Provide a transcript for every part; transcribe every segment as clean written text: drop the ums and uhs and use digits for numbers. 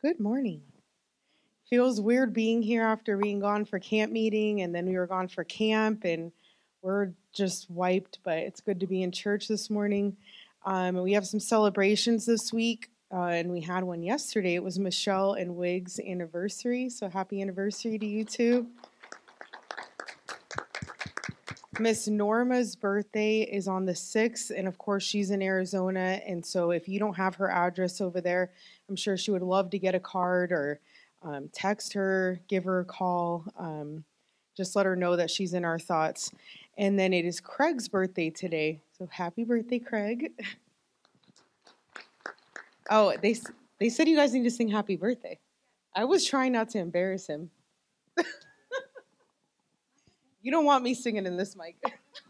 Good morning. Feels weird being here after being gone for camp meeting, and then we were gone for camp, and we're just wiped, but it's good to be in church this morning. We have some celebrations this week, and we had one yesterday. It was Michelle and Wig's anniversary, so happy anniversary to you two. Miss Norma's birthday is on the 6th, and of course she's in Arizona, and so if you don't have her address over there, I'm sure she would love to get a card or text her, give her a call, just let her know that she's in our thoughts. And then it is Craig's birthday today, so happy birthday, Craig. Oh, they said you guys need to sing happy birthday. I was trying not to embarrass him. You don't want me singing in this mic.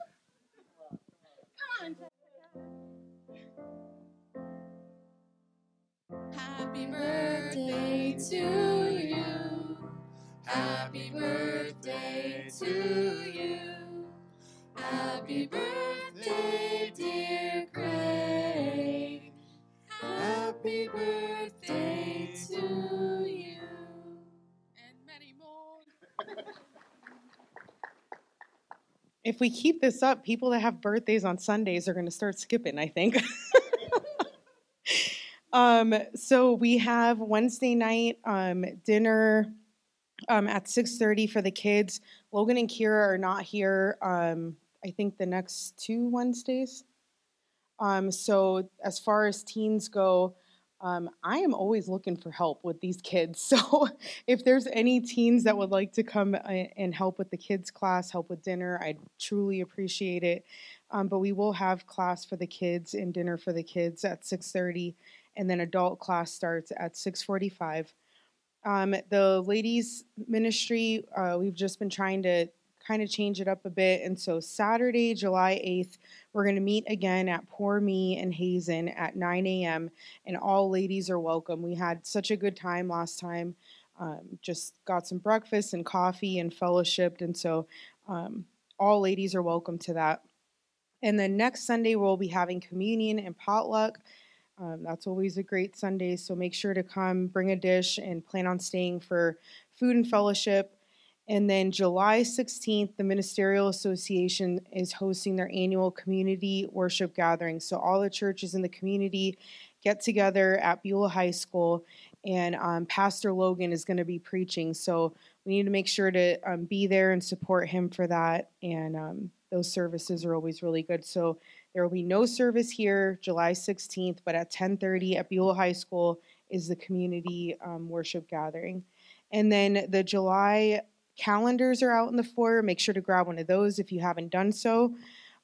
Happy birthday to you. Happy birthday to you. Happy birthday, dear Craig. Happy birthday to you. And many more. If we keep this up, people that have birthdays on Sundays are going to start skipping, I think. So we have Wednesday night dinner at 6:30 for the kids. Logan and Kira are not here, I think, the next 2 Wednesdays. So as far as teens go, I am always looking for help with these kids. So if there's any teens that would like to come and help with the kids class, help with dinner, I'd truly appreciate it. But we will have class for the kids and dinner for the kids at 6:30, and then adult class starts at 6:45. The ladies ministry, we've just been trying to kind of change it up a bit. And so Saturday, July 8th, we're going to meet again at Pour Me in Hazen at 9 a.m. And all ladies are welcome. We had such a good time last time. Just got some breakfast and coffee and fellowshipped. And so all ladies are welcome to that. And then next Sunday, we'll be having communion and potluck. That's always a great Sunday, so make sure to come, bring a dish, and plan on staying for food and fellowship. And then July 16th, the Ministerial Association is hosting their annual community worship gathering. So all the churches in the community get together at Beulah High School, and Pastor Logan is going to be preaching. So we need to make sure to be there and support him for that. And those services are always really good. So there will be no service here July 16th, but at 10:30 at Beulah High School is the community worship gathering. And then the July calendars are out in the foyer. Make sure to grab one of those if you haven't done so.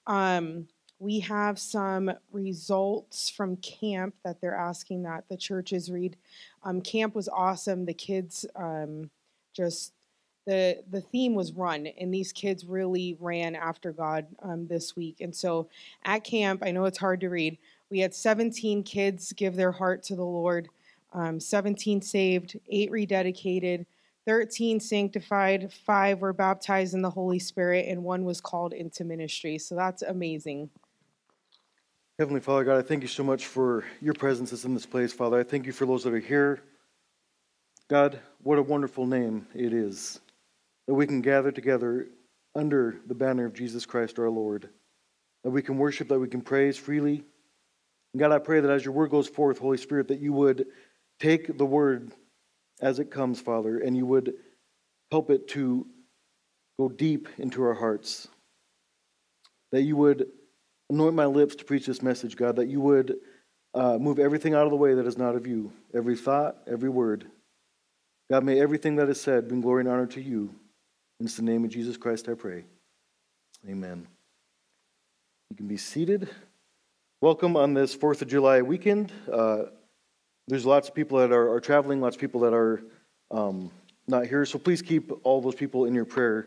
We have some results from camp that they're asking that the churches read. Camp was awesome. The kids just the theme was run, and these kids really ran after God this week. And so at camp, I know it's hard to read, we had 17 kids give their heart to the Lord, 17 saved, 8 rededicated, 13 sanctified, 5 were baptized in the Holy Spirit, and 1 was called into ministry. So that's amazing. Heavenly Father, God, I thank you so much for your presence that's in this place, Father. I thank you for those that are here. God, what a wonderful name it is that we can gather together under the banner of Jesus Christ our Lord, that we can worship, that we can praise freely. And God, I pray that as your word goes forth, Holy Spirit, that you would take the word as it comes, Father, and you would help it to go deep into our hearts, that you would anoint my lips to preach this message, God, that you would move everything out of the way that is not of you, every thought, every word. God, may everything that is said bring glory and honor to you. In the name of Jesus Christ I pray. Amen. You can be seated. Welcome on this 4th of July weekend. There's lots of people that are traveling, lots of people that are not here, so please keep all those people in your prayer.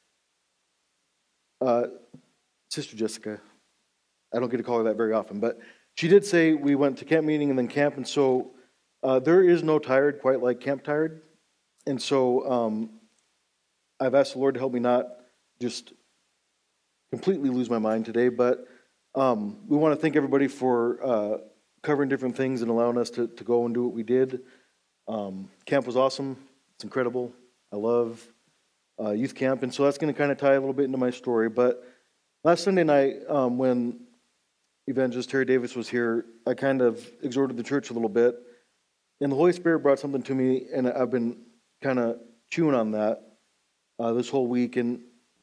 Sister Jessica, I don't get to call her that very often, but she did say we went to camp meeting and then camp, and so there is no tired quite like camp tired. And so I've asked the Lord to help me not just completely lose my mind today, but we want to thank everybody for covering different things and allowing us to go and do what we did. Camp was awesome. It's incredible. I love youth camp, and so that's going to kind of tie a little bit into my story. But last Sunday night, when Evangelist Terry Davis was here, I kind of exhorted the church a little bit, and the Holy Spirit brought something to me, and I've been kind of chewing on that this whole week. And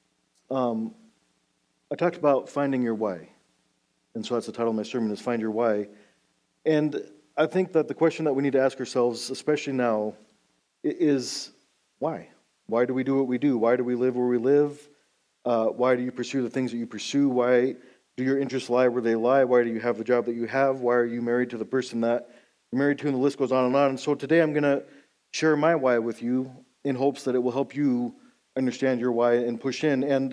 I talked about finding your why, and so that's the title of my sermon: is Find Your Why. And I think that the question that we need to ask ourselves, especially now, is why? Why do we do what we do? Why do we live where we live? Why do you pursue the things that you pursue? Why do your interests lie where they lie? Why do you have the job that you have? Why are you married to the person that you're married to? And the list goes on and on. And so today I'm going to share my why with you in hopes that it will help you understand your why and push in. And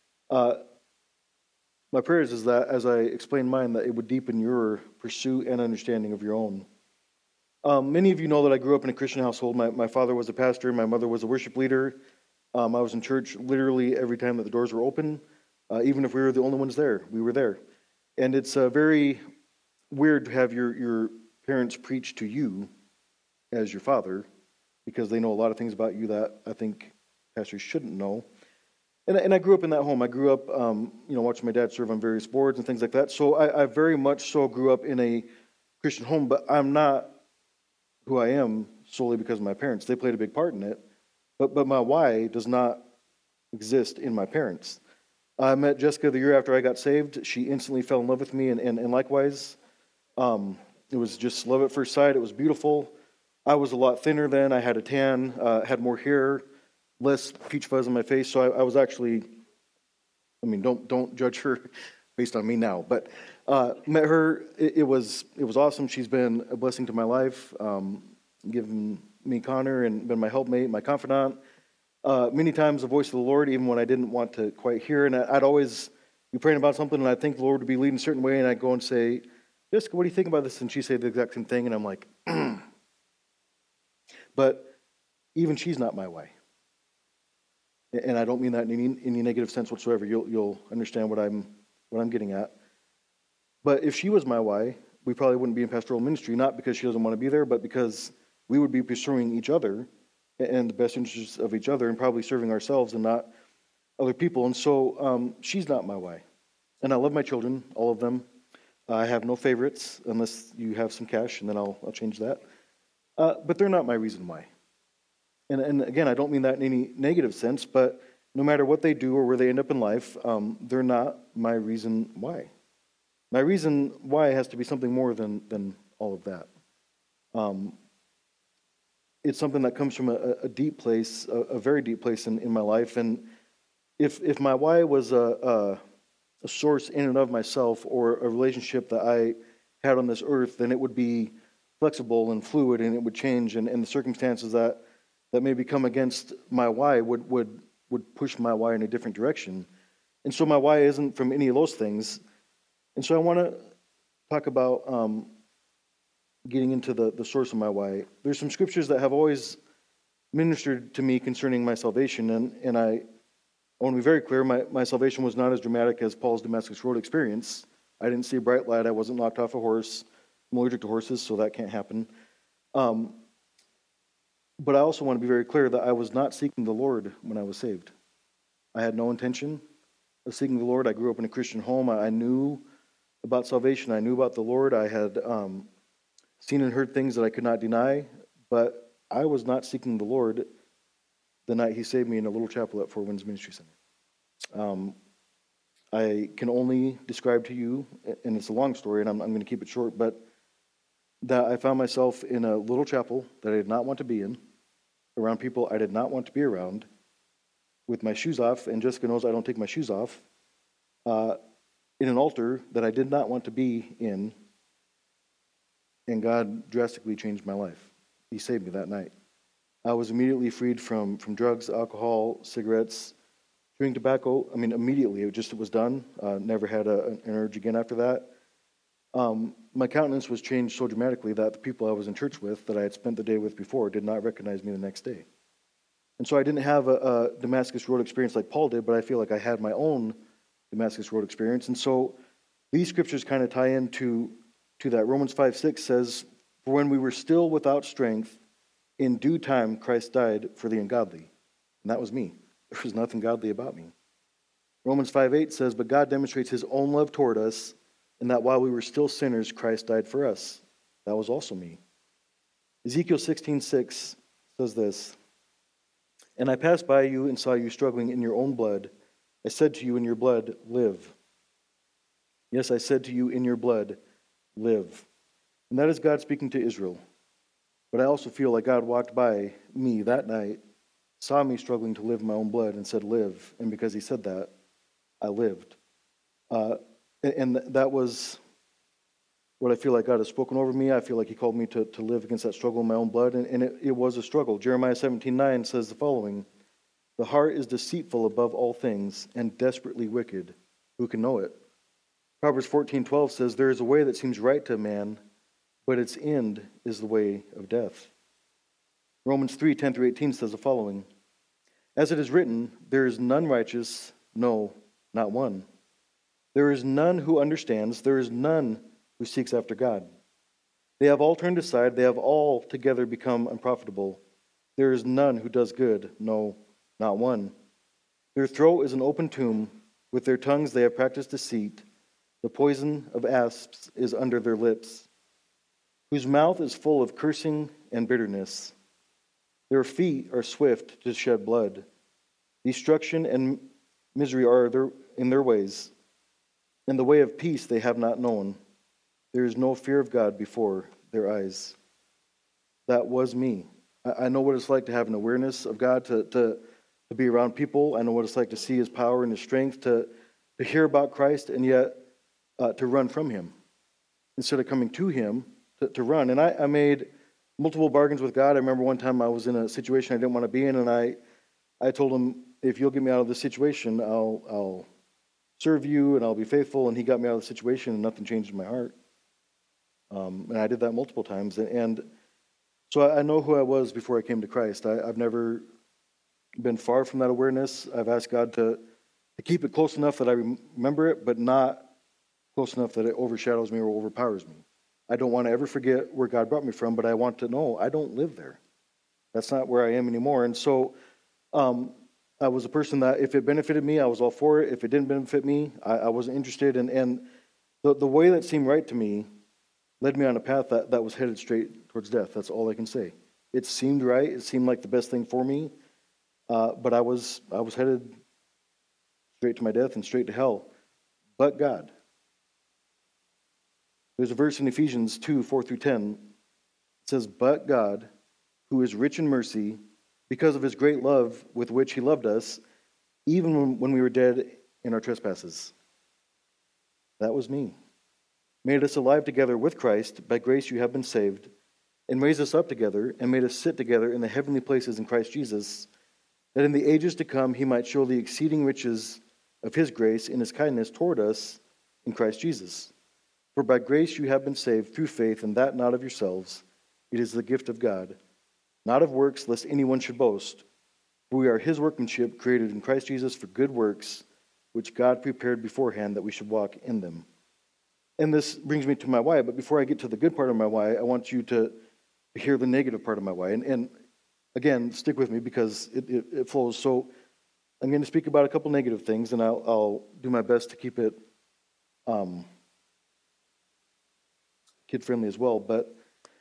my prayers is that as I explain mine, that it would deepen your pursuit and understanding of your own. Many of you know that I grew up in a Christian household. My father was a pastor. My mother was a worship leader. I was in church literally every time that the doors were open. Even if we were the only ones there, we were there. And it's very weird to have your parents preach to you as your father, because they know a lot of things about you that I think pastors shouldn't know. And I grew up in that home. I grew up, watching my dad serve on various boards and things like that. So I very much so grew up in a Christian home, but I'm not who I am solely because of my parents. They played a big part in it. But my why does not exist in my parents. I met Jessica the year after I got saved. She instantly fell in love with me, and likewise, it was just love at first sight. It was beautiful. I was a lot thinner then. I had a tan, had more hair, less peach fuzz on my face. So I was actually, don't judge her based on me now. But met her. It was awesome. She's been a blessing to my life, given me Connor and been my helpmate, my confidant. Many times the voice of the Lord, even when I didn't want to quite hear. And I'd always be praying about something, and I'd think the Lord would be leading a certain way, and I'd go and say, Jessica, what do you think about this? And she'd say the exact same thing, and I'm like, But even she's not my why. And I don't mean that in any negative sense whatsoever. You'll understand what I'm getting at. But if she was my why, we probably wouldn't be in pastoral ministry, not because she doesn't want to be there, but because we would be pursuing each other and the best interests of each other, and probably serving ourselves and not other people. And so she's not my why. And I love my children, all of them. I have no favorites unless you have some cash, and then I'll change that. But they're not my reason why. And again, I don't mean that in any negative sense, but no matter what they do or where they end up in life, they're not my reason why. My reason why has to be something more than all of that. It's something that comes from a deep place, a very deep place in my life. And if my why was a source in and of myself, or a relationship that I had on this earth, then it would be flexible and fluid, and it would change, and the circumstances that maybe come against my why would push my why in a different direction. And so my why isn't from any of those things. And so I want to talk about getting into the source of my why. There's some scriptures that have always ministered to me concerning my salvation, and I want to be very clear, my salvation was not as dramatic as Paul's Damascus Road experience. I didn't see a bright light. I wasn't knocked off a horse. I'm allergic to horses, so that can't happen. But I also want to be very clear that I was not seeking the Lord when I was saved. I had no intention of seeking the Lord. I grew up in a Christian home. I knew about salvation. I knew about the Lord. I had seen and heard things that I could not deny, but I was not seeking the Lord the night He saved me in a little chapel at Four Winds Ministry Center. I can only describe to you, and it's a long story, and I'm going to keep it short, but that I found myself in a little chapel that I did not want to be in, around people I did not want to be around, with my shoes off, and Jessica knows I don't take my shoes off, in an altar that I did not want to be in, and God drastically changed my life. He saved me that night. I was immediately freed from drugs, alcohol, cigarettes, chewing tobacco. Immediately, it was done. Never had an urge again after that. My countenance was changed so dramatically that the people I was in church with, that I had spent the day with before, did not recognize me the next day. And so I didn't have a Damascus Road experience like Paul did, but I feel like I had my own Damascus Road experience. And so these scriptures kind of tie into that. Romans 5:6 says, "For when we were still without strength, in due time Christ died for the ungodly. And that was me. There was nothing godly about me. Romans 5:8 says, but God demonstrates his own love toward us, in that while we were still sinners, Christ died for us. That was also me. Ezekiel 16:6 says this, and I passed by you and saw you struggling in your own blood. I said to you, in your blood, live. Yes, I said to you, in your blood, live. And that is God speaking to Israel. But I also feel like God walked by me that night, saw me struggling to live in my own blood, and said, live. And because he said that, I lived. And that was what I feel like God has spoken over me. I feel like he called me to live against that struggle in my own blood, and it was a struggle. Jeremiah 17:9 says the following, the heart is deceitful above all things and desperately wicked. Who can know it? Proverbs 14:12 says, there is a way that seems right to a man, but its end is the way of death. Romans 3:10-18 says the following, as it is written, there is none righteous, no, not one. There is none who understands, there is none who seeks after God. They have all turned aside, they have all together become unprofitable. There is none who does good, no, not one. Their throat is an open tomb, with their tongues they have practiced deceit. The poison of asps is under their lips, whose mouth is full of cursing and bitterness. Their feet are swift to shed blood. Destruction and misery are in their ways, and the way of peace they have not known. There is no fear of God before their eyes. That was me. I know what it's like to have an awareness of God, to be around people. I know what it's like to see his power and his strength, to hear about Christ, and yet to run from him instead of coming to him to run. And I made multiple bargains with God. I remember one time I was in a situation I didn't want to be in, and I told him, if you'll get me out of this situation, I'll serve you and I'll be faithful. And he got me out of the situation, and nothing changed in my heart. And I did that multiple times. And so I know who I was before I came to Christ. I've never been far from that awareness. I've asked God to keep it close enough that I remember it, but not close enough that it overshadows me or overpowers me. I don't want to ever forget where God brought me from, but I want to know I don't live there. That's not where I am anymore. And so I was a person that if it benefited me, I was all for it. If it didn't benefit me, I wasn't interested. And the way that seemed right to me led me on a path that was headed straight towards death. That's all I can say. It seemed right. It seemed like the best thing for me. But I was headed straight to my death and straight to hell. But God. There's a verse in Ephesians 2:4-10. It says, but God, who is rich in mercy, because of his great love with which he loved us, even when we were dead in our trespasses. That was me. Made us alive together with Christ. By grace you have been saved. And raised us up together and made us sit together in the heavenly places in Christ Jesus, that in the ages to come he might show the exceeding riches of his grace in his kindness toward us in Christ Jesus. For by grace you have been saved through faith, and that not of yourselves. It is the gift of God, not of works, lest anyone should boast. For we are his workmanship, created in Christ Jesus for good works, which God prepared beforehand that we should walk in them. And this brings me to my why, but before I get to the good part of my why, I want you to hear the negative part of my why. And again, stick with me because it flows. So I'm going to speak about a couple negative things, and I'll do my best to keep it kid-friendly as well. But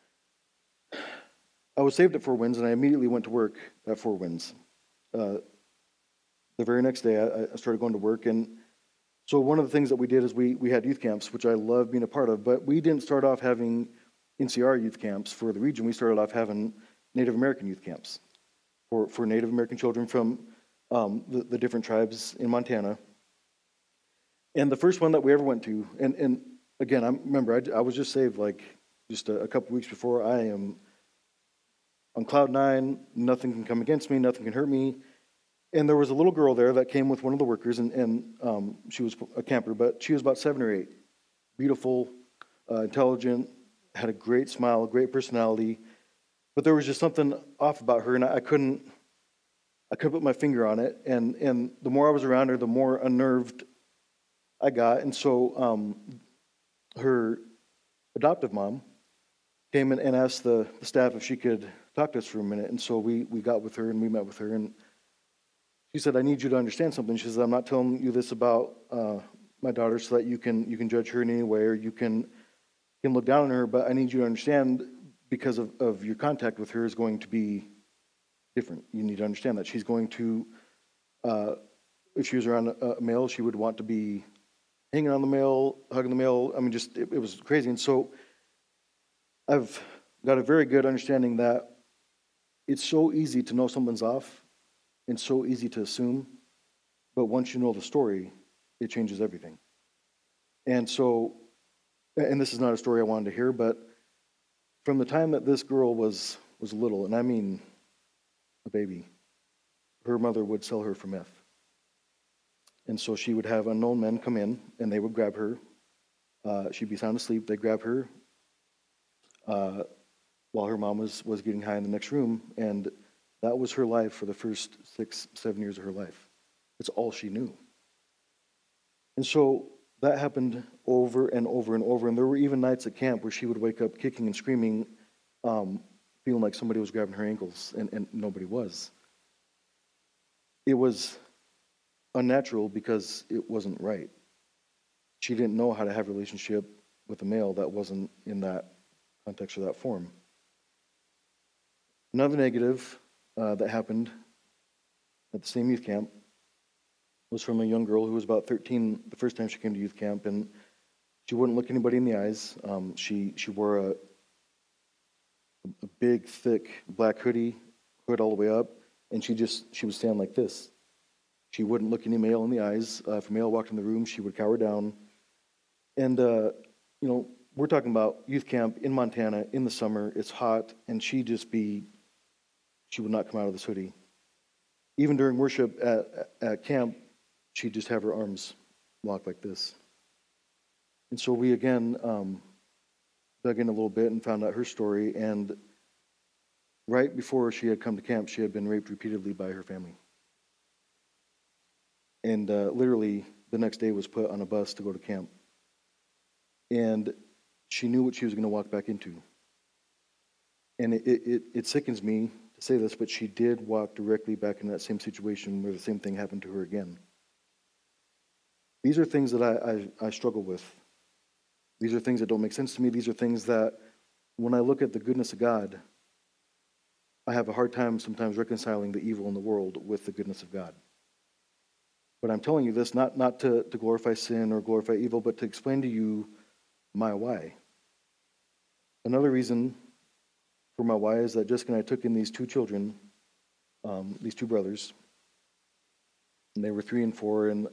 I was saved at Four Winds, and I immediately went to work at Four Winds. The very next day, I started going to work, and so one of the things that we did is we had youth camps, which I love being a part of, but we didn't start off having NCR youth camps for the region. We started off having Native American youth camps for Native American children from the different tribes in Montana. And the first one that we ever went to, and again, I was just saved like just a couple weeks before. I am on cloud nine. Nothing can come against me. Nothing can hurt me. And there was a little girl there that came with one of the workers, and she was a camper, but she was about 7 or 8. Beautiful, intelligent, had a great smile, a great personality. But there was just something off about her, and I couldn't put my finger on it. And the more I was around her, the more unnerved I got. And so her adoptive mom came in and asked the staff if she could talk to us for a minute. And so we got with her and we met with her. And she said, I need you to understand something. She said, I'm not telling you this about my daughter so that you can judge her in any way or you can look down on her, but I need you to understand because of your contact with her is going to be different. You need to understand that she's going to, if she was around a male, she would want to be hanging on the male, hugging the male. I mean, just, it was crazy. And so I've got a very good understanding that it's so easy to know something's off and so easy to assume, but once you know the story, it changes everything. And so, and this is not a story I wanted to hear, but from the time that this girl was little, and I mean a baby, her mother would sell her for meth. And so she would have unknown men come in, and they would grab her. She'd be sound asleep. They'd grab her while her mom was getting high in the next room, and that was her life for the first 6-7 years of her life. It's all she knew. And so that happened over and over and over, and there were even nights at camp where she would wake up kicking and screaming, feeling like somebody was grabbing her ankles, and nobody was. It was unnatural because it wasn't right. She didn't know how to have a relationship with a male that wasn't in that context or that form. Another negative that happened at the same youth camp was from a young girl who was about 13 the first time she came to youth camp, and she wouldn't look anybody in the eyes. She wore a big, thick black hood all the way up, and she would stand like this. She wouldn't look any male in the eyes. If a male walked in the room, she would cower down. And, we're talking about youth camp in Montana in the summer. It's hot, and she would not come out of this hoodie. Even during worship at camp, she'd just have her arms locked like this. And so we again dug in a little bit and found out her story. And right before she had come to camp, she had been raped repeatedly by her family. And literally the next day was put on a bus to go to camp. And she knew what she was going to walk back into. And it sickens me to say this, but she did walk directly back in that same situation where the same thing happened to her again. These are things that I struggle with. These are things that don't make sense to me. These are things that, when I look at the goodness of God, I have a hard time sometimes reconciling the evil in the world with the goodness of God. But I'm telling you this not to glorify sin or glorify evil, but to explain to you my why. Another reason for my why is that Jessica and I took in these two children, these two brothers, and they were 3 and 4, and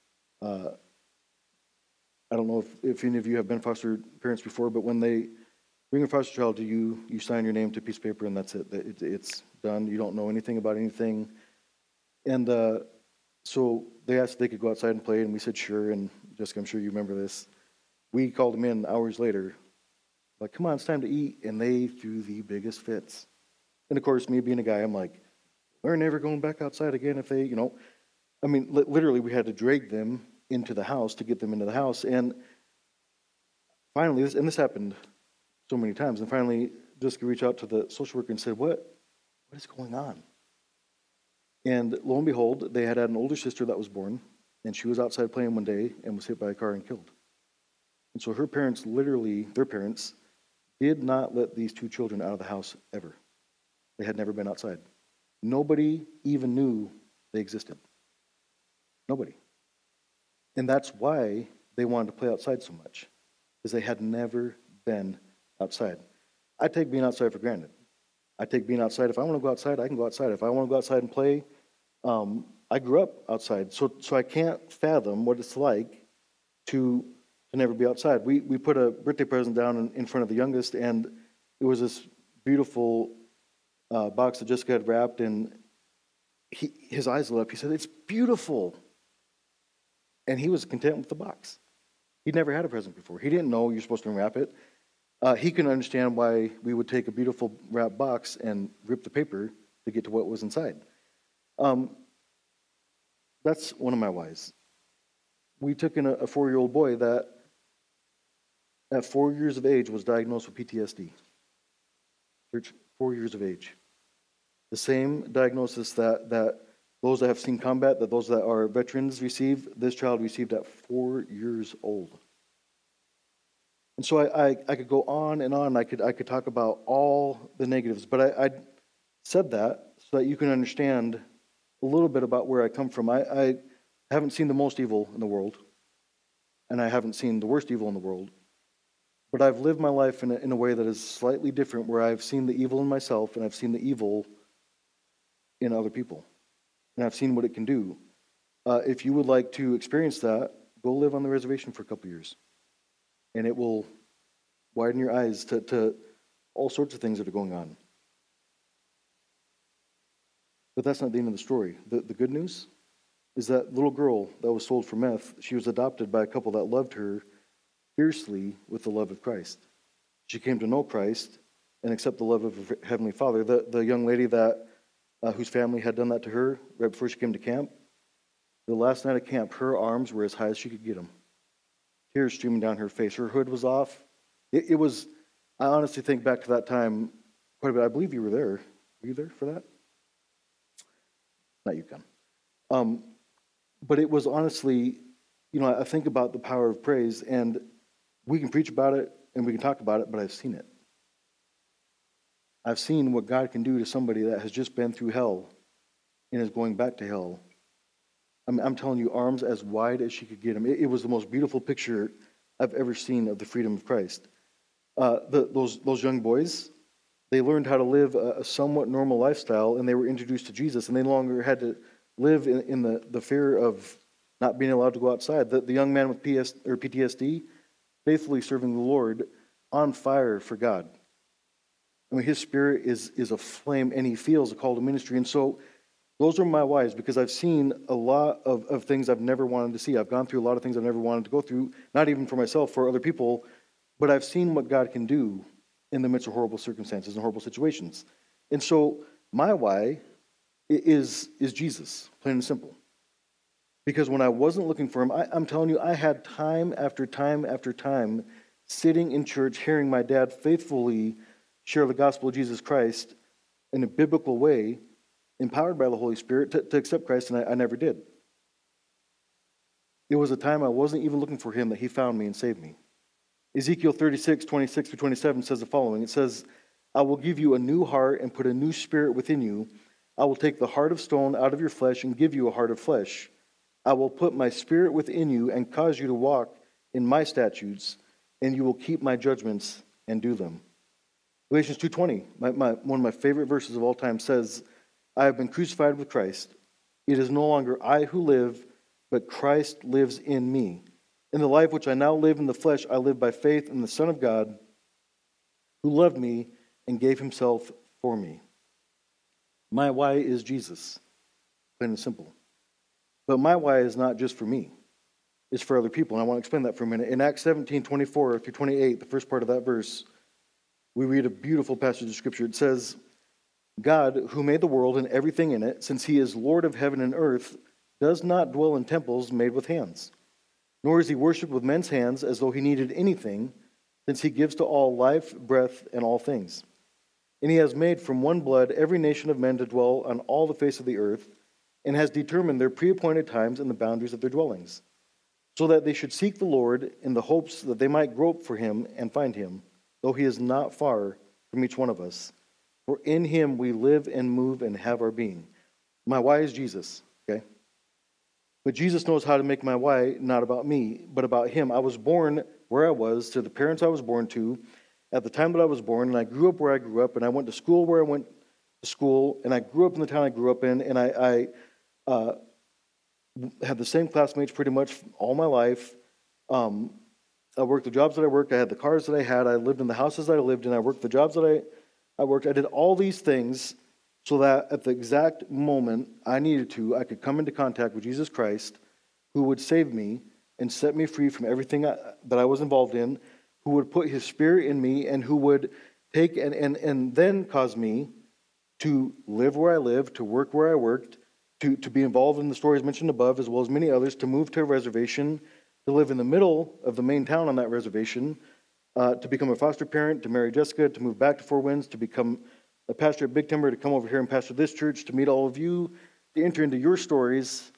I don't know if any of you have been foster parents before, but when they bring a foster child to you, you sign your name to a piece of paper, and that's it. It's done. You don't know anything about anything. And so they asked if they could go outside and play, and we said sure. And Jessica, I'm sure you remember this. We called them in hours later, like, come on, it's time to eat. And they threw the biggest fits. And of course, me being a guy, I'm like, we're never going back outside again if they, literally we had to drag them into the house to get them into the house. And finally, this happened so many times, and finally Jessica reached out to the social worker and said, what is going on? And lo and behold, they had an older sister that was born, and she was outside playing one day and was hit by a car and killed. And so her parents, their parents, did not let these two children out of the house ever. They had never been outside. Nobody even knew they existed. Nobody. And that's why they wanted to play outside so much, because they had never been outside. I take being outside for granted. I take being outside. If I want to go outside, I can go outside. If I want to go outside and play, I grew up outside, so I can't fathom what it's like to never be outside. We put a birthday present down in front of the youngest, and it was this beautiful box that Jessica had wrapped, and his eyes lit up. He said, "It's beautiful," and he was content with the box. He'd never had a present before. He didn't know you're supposed to unwrap it. He couldn't understand why we would take a beautiful wrapped box and rip the paper to get to what was inside. That's one of my whys. We took in a 4-year-old boy that at 4 years of age was diagnosed with PTSD. Church, 4 years of age. The same diagnosis that those that have seen combat, that those that are veterans receive, this child received at 4 years old. And so I could go on and on. I could talk about all the negatives, but I said that so that you can understand a little bit about where I come from. I haven't seen the most evil in the world, and I haven't seen the worst evil in the world. But I've lived my life in a way that is slightly different, where I've seen the evil in myself and I've seen the evil in other people. And I've seen what it can do. If you would like to experience that, go live on the reservation for a couple years. And it will widen your eyes to all sorts of things that are going on. But that's not the end of the story. The good news is that little girl that was sold for meth, she was adopted by a couple that loved her fiercely with the love of Christ. She came to know Christ and accept the love of her Heavenly Father. The young lady that whose family had done that to her right before she came to camp, the last night of camp, her arms were as high as she could get them. Tears streaming down her face. Her hood was off. It was, I honestly think back to that time quite a bit. I believe you were there. Were you there for that? Not you, Con. But it was honestly, I think about the power of praise, and we can preach about it and we can talk about it, but I've seen it. I've seen what God can do to somebody that has just been through hell and is going back to hell. I'm telling you, arms as wide as she could get them. It was the most beautiful picture I've ever seen of the freedom of Christ. Those young boys, they learned how to live a somewhat normal lifestyle, and they were introduced to Jesus, and they no longer had to live in the fear of not being allowed to go outside. The young man with PTSD, faithfully serving the Lord, on fire for God. I mean, his spirit is a flame, and he feels a call to ministry. And so those are my whys, because I've seen a lot of things I've never wanted to see. I've gone through a lot of things I've never wanted to go through, not even for myself, for other people, but I've seen what God can do in the midst of horrible circumstances and horrible situations. And so my why is Jesus, plain and simple. Because when I wasn't looking for him, I'm telling you, I had time after time after time sitting in church, hearing my dad faithfully share the gospel of Jesus Christ in a biblical way, empowered by the Holy Spirit to accept Christ, and I never did. It was a time I wasn't even looking for him that he found me and saved me. Ezekiel 36:26-27 says the following. It says, I will give you a new heart and put a new spirit within you. I will take the heart of stone out of your flesh and give you a heart of flesh. I will put my spirit within you and cause you to walk in my statutes, and you will keep my judgments and do them. Galatians 2:20, one of my favorite verses of all time, says, I have been crucified with Christ. It is no longer I who live, but Christ lives in me. In the life which I now live in the flesh, I live by faith in the Son of God, who loved me and gave himself for me. My why is Jesus, plain and simple. But my why is not just for me. It's for other people, and I want to explain that for a minute. In Acts 17:24-28, the first part of that verse, we read a beautiful passage of Scripture. It says, God, who made the world and everything in it, since he is Lord of heaven and earth, does not dwell in temples made with hands, nor is he worshipped with men's hands as though he needed anything, since he gives to all life, breath, and all things. And he has made from one blood every nation of men to dwell on all the face of the earth, and has determined their pre-appointed times and the boundaries of their dwellings, so that they should seek the Lord in the hopes that they might grope for him and find him, though he is not far from each one of us. For in him we live and move and have our being. My why is Jesus, okay? But Jesus knows how to make my why not about me, but about him. I was born where I was, to the parents I was born to, at the time that I was born, and I grew up where I grew up, and I went to school where I went to school, and I grew up in the town I grew up in, and I had the same classmates pretty much all my life. I worked the jobs that I worked. I had the cars that I had. I lived in the houses that I lived in. I worked the jobs that I worked. I did all these things so that at the exact moment I needed to, I could come into contact with Jesus Christ, who would save me and set me free from everything that I was involved in, who would put his spirit in me, and who would take and then cause me to live where I lived, to work where I worked, to be involved in the stories mentioned above, as well as many others, to move to a reservation, to live in the middle of the main town on that reservation, to become a foster parent, to marry Jessica, to move back to Four Winds, to become a pastor at Big Timber, to come over here and pastor this church, to meet all of you, to enter into your stories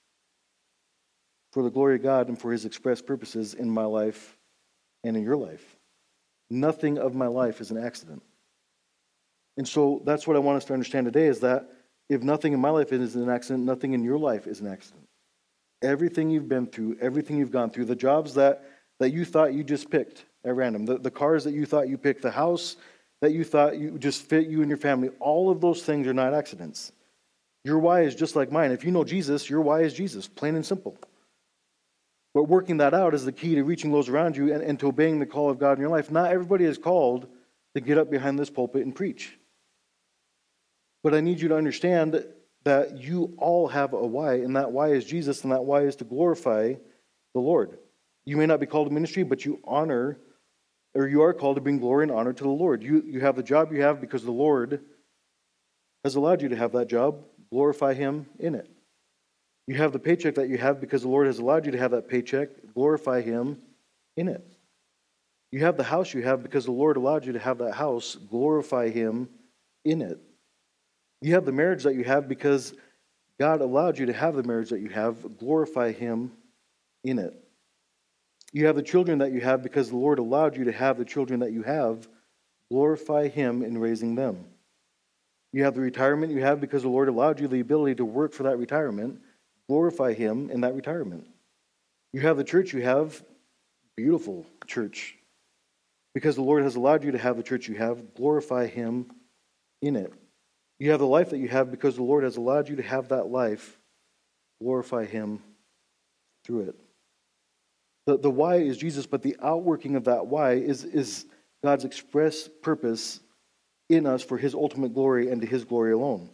for the glory of God and for his express purposes in my life and in your life. Nothing of my life is an accident. And so that's what I want us to understand today, is that if nothing in my life is an accident, nothing in your life is an accident. Everything you've been through, everything you've gone through, the jobs that you thought you just picked at random, the cars that you thought you picked, the house that you thought you just fit you and your family, all of those things are not accidents. Your why is just like mine. If you know Jesus, your why is Jesus, plain and simple. But working that out is the key to reaching those around you and to obeying the call of God in your life. Not everybody is called to get up behind this pulpit and preach. But I need you to understand that you all have a why, and that why is Jesus, and that why is to glorify the Lord. You may not be called to ministry, but you honor, or you are called to bring glory and honor to the Lord. You have the job you have because the Lord has allowed you to have that job. Glorify him in it. You have the paycheck that you have because the Lord has allowed you to have that paycheck. Glorify him in it. You have the house you have because the Lord allowed you to have that house. Glorify him in it. You have the marriage that you have because God allowed you to have the marriage that you have. Glorify him in it. You have the children that you have because the Lord allowed you to have the children that you have. Glorify him in raising them. You have the retirement you have because the Lord allowed you the ability to work for that retirement. Glorify him in that retirement. You have the church you have, beautiful church, because the Lord has allowed you to have the church you have. Glorify him in it. You have the life that you have because the Lord has allowed you to have that life. Glorify him through it. The why is Jesus, but the outworking of that why is God's express purpose in us for his ultimate glory and to his glory alone.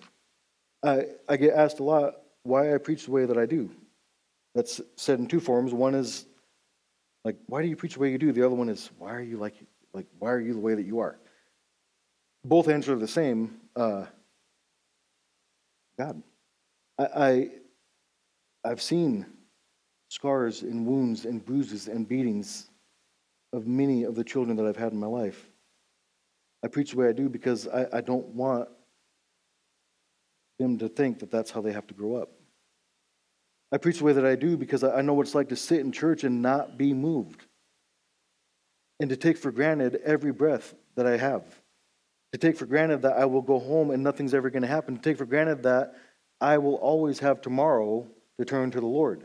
I get asked a lot why I preach the way that I do. That's said in two forms. One is like, why do you preach the way you do? The other one is, why are you why are you the way that you are? Both answers are the same. God. I've seen scars and wounds and bruises and beatings of many of the children that I've had in my life. I preach the way I do because I don't want them to think that that's how they have to grow up. I preach the way that I do because I know what it's like to sit in church and not be moved, and to take for granted every breath that I have, to take for granted that I will go home and nothing's ever going to happen, to take for granted that I will always have tomorrow to turn to the Lord.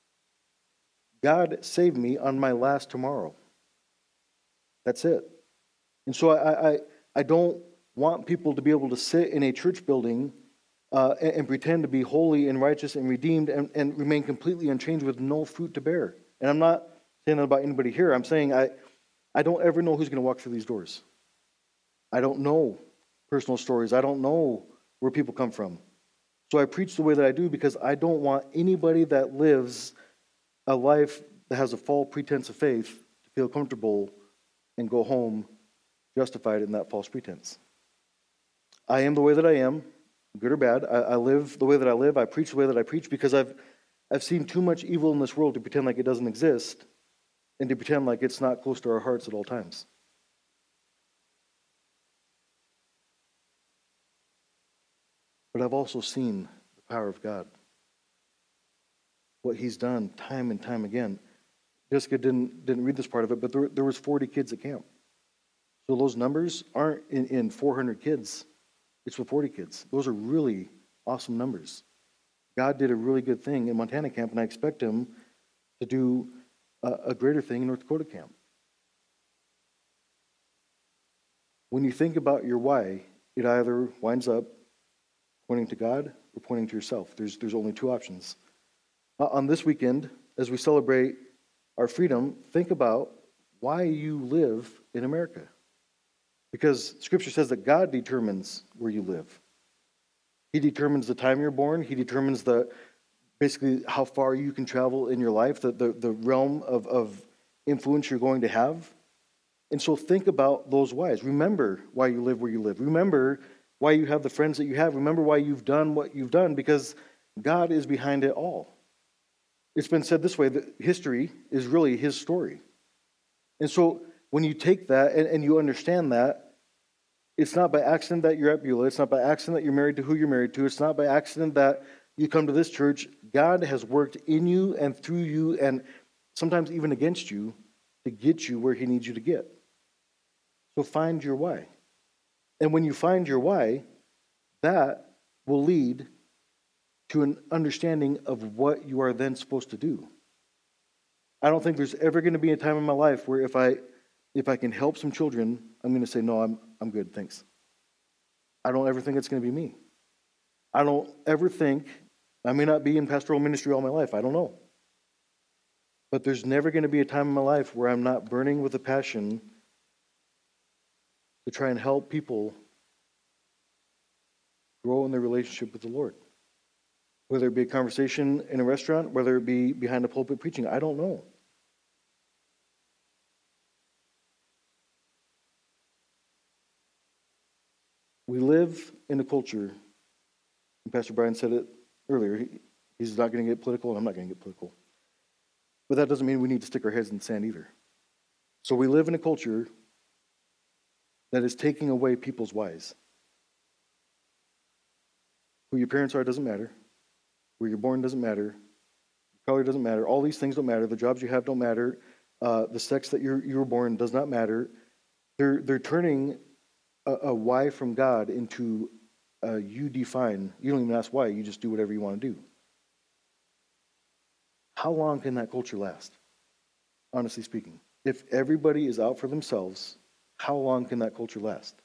God saved me on my last tomorrow. That's it. And so I don't want people to be able to sit in a church building and pretend to be holy and righteous and redeemed and remain completely unchanged with no fruit to bear. And I'm not saying that about anybody here. I'm saying I don't ever know who's going to walk through these doors. I don't know personal stories. I don't know where people come from. So I preach the way that I do because I don't want anybody that lives a life that has a false pretense of faith to feel comfortable and go home justified in that false pretense. I am the way that I am, good or bad. I live the way that I live. I preach the way that I preach because I've seen too much evil in this world to pretend like it doesn't exist and to pretend like it's not close to our hearts at all times. But I've also seen the power of God, what he's done time and time again. Jessica didn't read this part of it, but there was 40 kids at camp. So those numbers aren't in 400 kids. It's with 40 kids. Those are really awesome numbers. God did a really good thing in Montana camp, and I expect him to do a greater thing in North Dakota camp. When you think about your why, it either winds up pointing to God or pointing to yourself. There's only two options. On this weekend, as we celebrate our freedom, think about why you live in America. Because Scripture says that God determines where you live. He determines the time you're born. He determines basically how far you can travel in your life, the realm of influence you're going to have. And so think about those whys. Remember why you live where you live. Remember why you have the friends that you have. Remember why you've done what you've done, because God is behind it all. It's been said this way, that history is really his story. And so when you take that and you understand that, it's not by accident that you're at Beulah. It's not by accident that you're married to who you're married to. It's not by accident that you come to this church. God has worked in you and through you and sometimes even against you to get you where he needs you to get. So find your why. And when you find your why, that will lead to an understanding of what you are then supposed to do. I don't think there's ever going to be a time in my life where if I can help some children, I'm going to say, no, I'm good, thanks. I don't ever think it's going to be me. I don't ever think, I may not be in pastoral ministry all my life, I don't know. But there's never going to be a time in my life where I'm not burning with a passion to try and help people grow in their relationship with the Lord. Whether it be a conversation in a restaurant, whether it be behind a pulpit preaching, I don't know. We live in a culture, and Pastor Brian said it earlier, he's not going to get political, and I'm not going to get political. But that doesn't mean we need to stick our heads in the sand either. So we live in a culture that is taking away people's whys. Who your parents are doesn't matter. Where you're born doesn't matter. Your color doesn't matter. All these things don't matter. The jobs you have don't matter. The sex that you were born does not matter. They're turning a why from God into you define. You don't even ask why. You just do whatever you want to do. How long can that culture last? Honestly speaking. If everybody is out for themselves, how long can that culture last?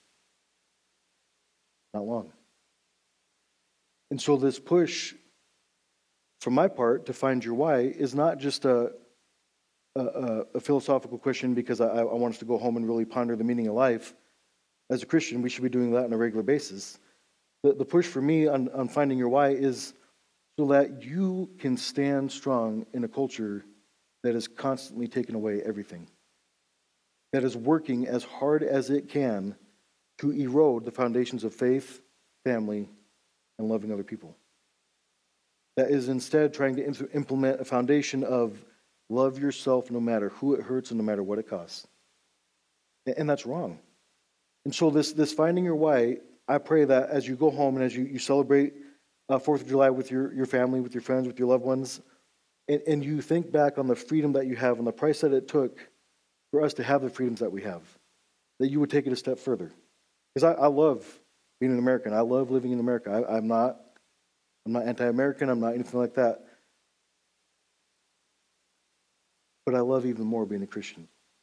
Not long. And so this push, for my part, to find your why is not just a philosophical question because I want us to go home and really ponder the meaning of life. As a Christian, we should be doing that on a regular basis. The push for me on finding your why is so that you can stand strong in a culture that is constantly taking away everything, that is working as hard as it can to erode the foundations of faith, family, and loving other people. That is instead trying to implement a foundation of love yourself no matter who it hurts and no matter what it costs. And that's wrong. And so this finding your why, I pray that as you go home and as you celebrate 4th of July with your family, with your friends, with your loved ones, and you think back on the freedom that you have and the price that it took for us to have the freedoms that we have, that you would take it a step further. Because I love being an American. I love living in America. I'm not anti-American. I'm not anything like that. But I love even more being a Christian.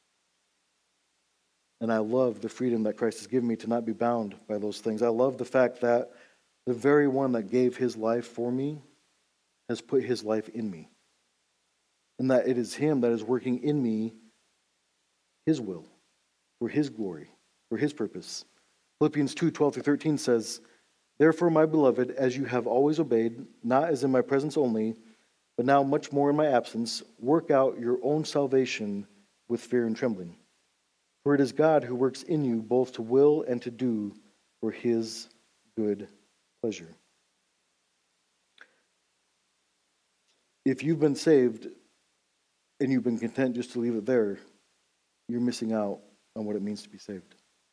And I love the freedom that Christ has given me to not be bound by those things. I love the fact that the very one that gave his life for me has put his life in me. And that it is him that is working in me his will, for his glory, for his purpose. Philippians 2:12-13 says, "Therefore, my beloved, as you have always obeyed, not as in my presence only, but now much more in my absence, work out your own salvation with fear and trembling. For it is God who works in you both to will and to do for his good pleasure." If you've been saved and you've been content just to leave it there, you're missing out on what it means to be saved.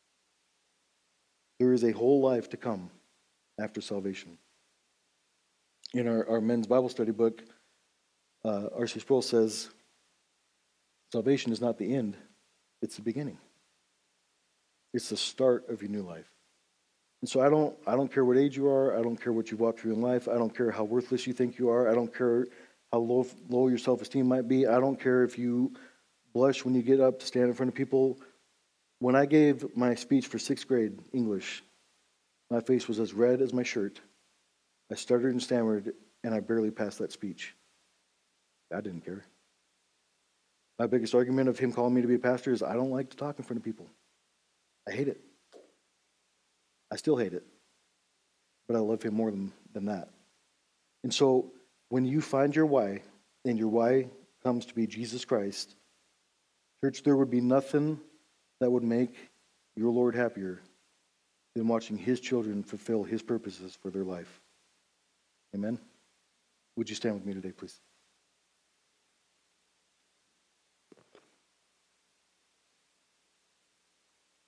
There is a whole life to come after salvation. In our men's Bible study book, R.C. Sproul says, salvation is not the end, it's the beginning. It's the start of your new life. And so I don't care what age you are, I don't care what you walk through in life, I don't care how worthless you think you are, I don't care how low your self-esteem might be, I don't care if you blush when you get up to stand in front of people. When I gave my speech for 6th grade English, my face was as red as my shirt. I stuttered and stammered, and I barely passed that speech. I didn't care. My biggest argument of him calling me to be a pastor is I don't like to talk in front of people. I hate it. I still hate it. But I love him more than that. And so when you find your why, and your why comes to be Jesus Christ, church, there would be nothing that would make your Lord happier than watching his children fulfill his purposes for their life. Amen? Would you stand with me today, please?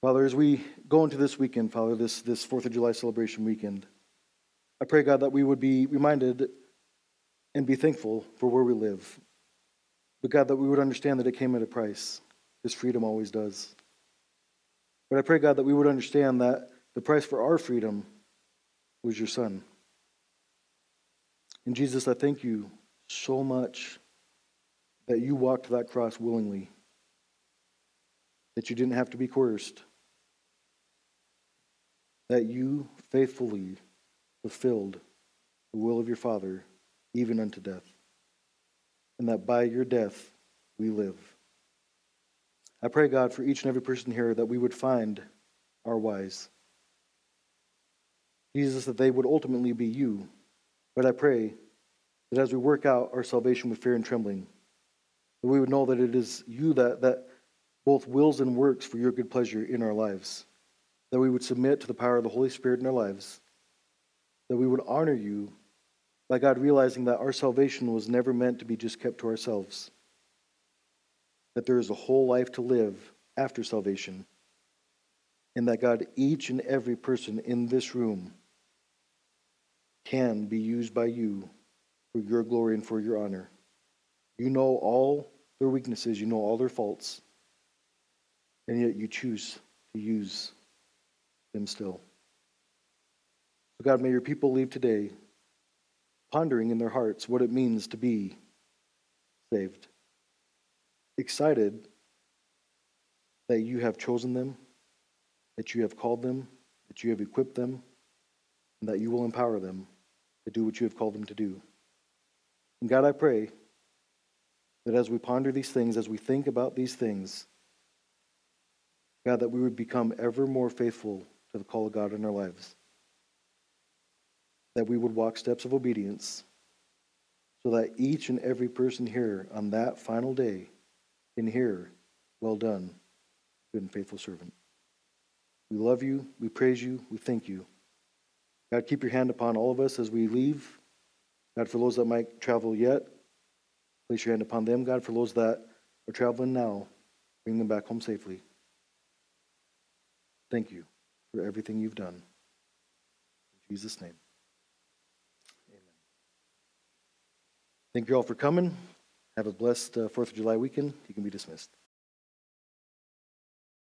Father, as we go into this weekend, Father, this 4th of July celebration weekend, I pray, God, that we would be reminded and be thankful for where we live. But God, that we would understand that it came at a price, as freedom always does. But I pray, God, that we would understand that the price for our freedom was your Son. And Jesus, I thank you so much that you walked that cross willingly, that you didn't have to be coerced, that you faithfully fulfilled the will of your Father, even unto death, and that by your death we live. I pray, God, for each and every person here that we would find our whys. Jesus, that they would ultimately be you. But I pray that as we work out our salvation with fear and trembling, that we would know that it is you that both wills and works for your good pleasure in our lives, that we would submit to the power of the Holy Spirit in our lives, that we would honor you by, God, realizing that our salvation was never meant to be just kept to ourselves, that there is a whole life to live after salvation, and that, God, each and every person in this room can be used by you for your glory and for your honor. You know all their weaknesses, you know all their faults, and yet you choose to use them still. So God, may your people leave today pondering in their hearts what it means to be saved, excited that you have chosen them, that you have called them, that you have equipped them, and that you will empower them to do what you have called them to do. And God, I pray that as we ponder these things, as we think about these things, God, that we would become ever more faithful to the call of God in our lives, that we would walk steps of obedience, so that each and every person here on that final day can hear, well done, good and faithful servant. We love you, we praise you, we thank you. God, keep your hand upon all of us as we leave. God, for those that might travel yet, place your hand upon them. God, for those that are traveling now, bring them back home safely. Thank you for everything you've done. In Jesus' name, amen. Thank you all for coming. Have a blessed 4th of July weekend. You can be dismissed.